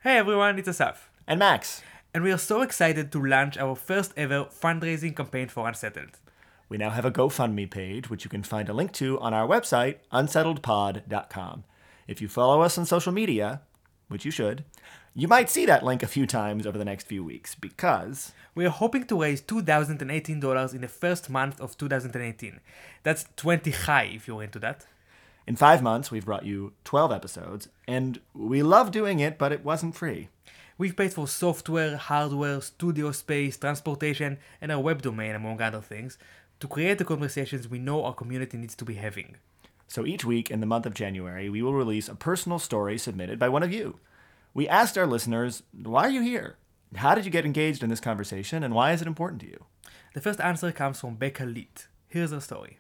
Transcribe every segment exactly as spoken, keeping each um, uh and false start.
Hey everyone, it's Asaf. And Max. And we are so excited to launch our first ever fundraising campaign for Unsettled. We now have a GoFundMe page, which you can find a link to on our website, unsettled pod dot com. If you follow us on social media, which you should, you might see that link a few times over the next few weeks, because we are hoping to raise two thousand eighteen dollars in the first month of two thousand eighteen. That's twenty high if you're into that. In five months, we've brought you twelve episodes, and we love doing it, but it wasn't free. We've paid for software, hardware, studio space, transportation, and our web domain, among other things, to create the conversations we know our community needs to be having. So each week in the month of January, we will release a personal story submitted by one of you. We asked our listeners, why are you here? How did you get engaged in this conversation, and why is it important to you? The first answer comes from Becca Litt. Here's her story.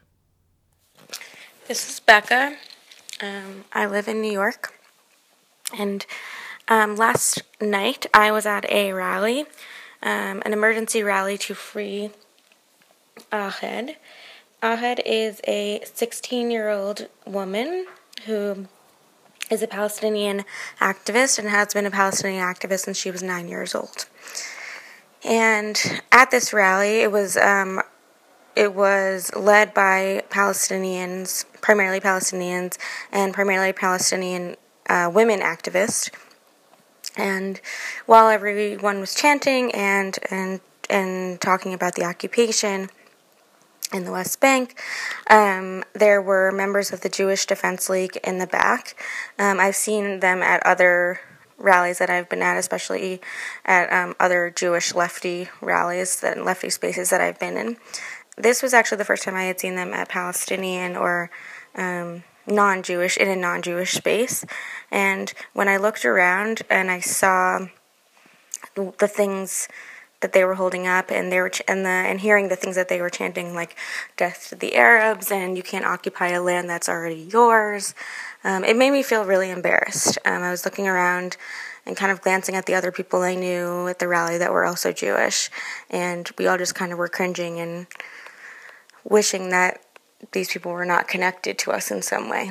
This is Becca. Um, I live in New York. And um, last night I was at a rally, um, an emergency rally to free Ahed. Ahed is a sixteen-year-old woman who is a Palestinian activist and has been a Palestinian activist since she was nine years old. And at this rally, it was um, it was led by Palestinians, primarily Palestinians, and primarily Palestinian uh, women activists. And while everyone was chanting and and and talking about the occupation in the West Bank, um, there were members of the Jewish Defense League in the back. Um, I've seen them at other rallies that I've been at, especially at um, other Jewish lefty rallies, and lefty spaces that I've been in. This was actually the first time I had seen them at Palestinian or um, non-Jewish, in a non-Jewish space. And when I looked around and I saw the things that they were holding up, and they were ch- and the and hearing the things that they were chanting, like "Death to the Arabs" and "You can't occupy a land that's already yours," um, it made me feel really embarrassed. Um, I was looking around and kind of glancing at the other people I knew at the rally that were also Jewish, and we all just kind of were cringing and wishing that these people were not connected to us in some way.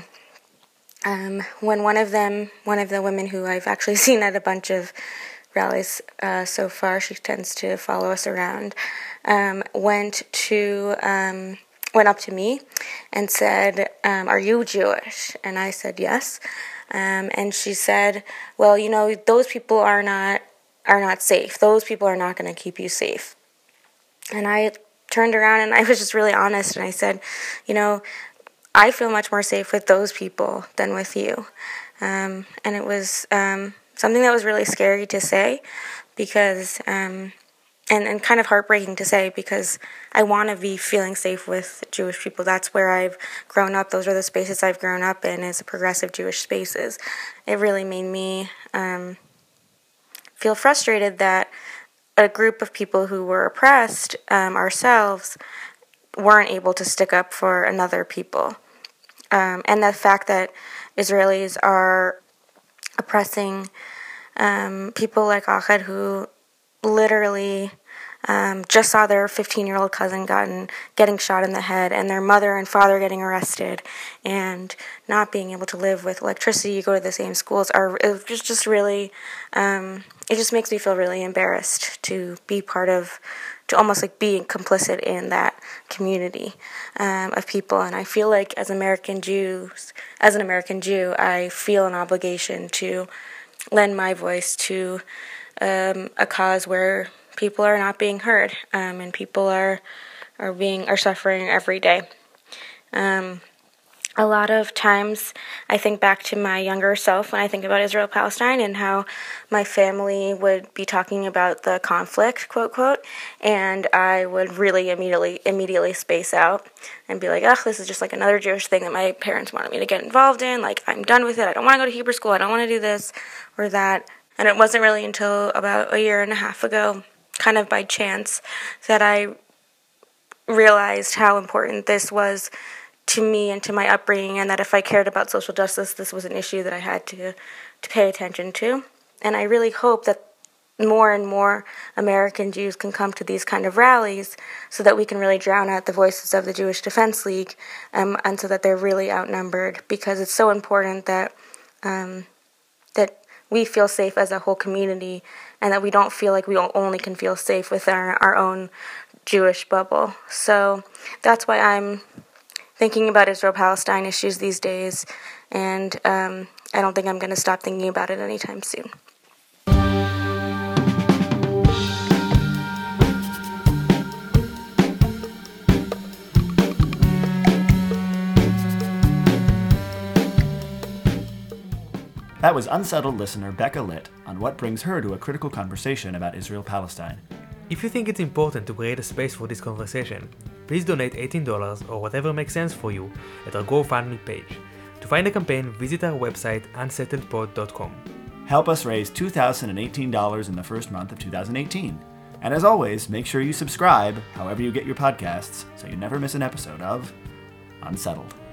Um, when one of them, one of the women who I've actually seen at a bunch of rallies uh, so far, she tends to follow us around, um, went to um, went up to me and said, um, "Are you Jewish?" And I said yes. Um, and she said, "Well, you know, those people are not are not safe. Those people are not going to keep you safe." And I turned around and I was just really honest, and I said, "You know, I feel much more safe with those people than with you." Um, and it was um, something that was really scary to say, because, um, and, and kind of heartbreaking to say, because I want to be feeling safe with Jewish people. That's where I've grown up. Those are the spaces I've grown up in, is progressive Jewish spaces. It really made me um, feel frustrated that a group of people who were oppressed um, ourselves weren't able to stick up for another people. Um, and the fact that Israelis are oppressing um, people like Ahed, who literally um, just saw their fifteen-year-old cousin gotten, getting shot in the head, and their mother and father getting arrested, and not being able to live with electricity, go to the same schools, are it just, just really, um, it just makes me feel really embarrassed to be part of, to almost like being complicit in that community um, of people. And I feel like as American Jews, as an American Jew, I feel an obligation to lend my voice to um, a cause where people are not being heard, um, and people are are being are suffering every day. Um, a lot of times I think back to my younger self when I think about Israel-Palestine, and how my family would be talking about the conflict, quote, quote, and I would really immediately immediately space out and be like, ugh, this is just like another Jewish thing that my parents wanted me to get involved in. Like, I'm done with it. I don't want to go to Hebrew school. I don't want to do this or that. And it wasn't really until about a year and a half ago, kind of by chance, that I realized how important this was to me and to my upbringing, and that if I cared about social justice, this was an issue that I had to to pay attention to. And I really hope that more and more American Jews can come to these kind of rallies, so that we can really drown out the voices of the Jewish Defense League, um, and so that they're really outnumbered, because it's so important that um, that we feel safe as a whole community, and that we don't feel like we only can feel safe within our, our own Jewish bubble. So that's why I'm thinking about Israel-Palestine issues these days, and um, I don't think I'm going to stop thinking about it anytime soon. That was Unsettled listener Becca Litt on what brings her to a critical conversation about Israel-Palestine. If you think it's important to create a space for this conversation, please donate eighteen dollars or whatever makes sense for you at our GoFundMe page. To find the campaign, visit our website unsettled pod dot com. Help us raise two thousand eighteen dollars in the first month of two thousand eighteen. And as always, make sure you subscribe however you get your podcasts so you never miss an episode of Unsettled.